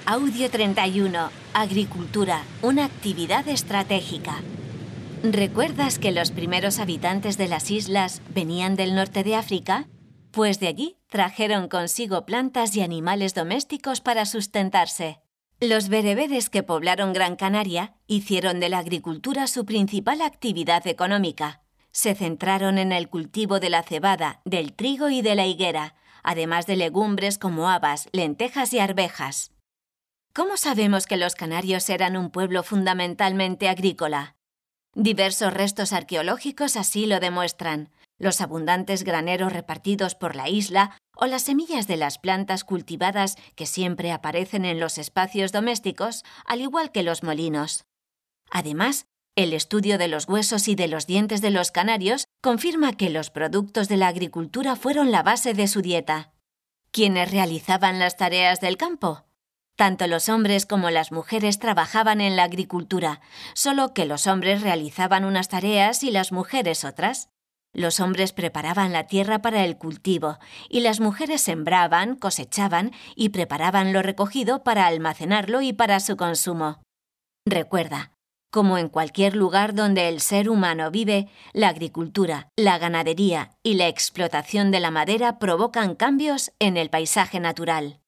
Audio 31. Agricultura, una actividad estratégica. ¿Recuerdas que los primeros habitantes de las islas venían del norte de África? Pues de allí trajeron consigo plantas y animales domésticos para sustentarse. Los bereberes que poblaron Gran Canaria hicieron de la agricultura su principal actividad económica. Se centraron en el cultivo de la cebada, del trigo y de la higuera, además de legumbres como habas, lentejas y arvejas. ¿Cómo sabemos que los canarios eran un pueblo fundamentalmente agrícola? Diversos restos arqueológicos así lo demuestran. Los abundantes graneros repartidos por la isla o las semillas de las plantas cultivadas que siempre aparecen en los espacios domésticos, al igual que los molinos. Además, el estudio de los huesos y de los dientes de los canarios confirma que los productos de la agricultura fueron la base de su dieta. ¿Quiénes realizaban las tareas del campo? Tanto los hombres como las mujeres trabajaban en la agricultura, solo que los hombres realizaban unas tareas y las mujeres otras. Los hombres preparaban la tierra para el cultivo y las mujeres sembraban, cosechaban y preparaban lo recogido para almacenarlo y para su consumo. Recuerda, como en cualquier lugar donde el ser humano vive, la agricultura, la ganadería y la explotación de la madera provocan cambios en el paisaje natural.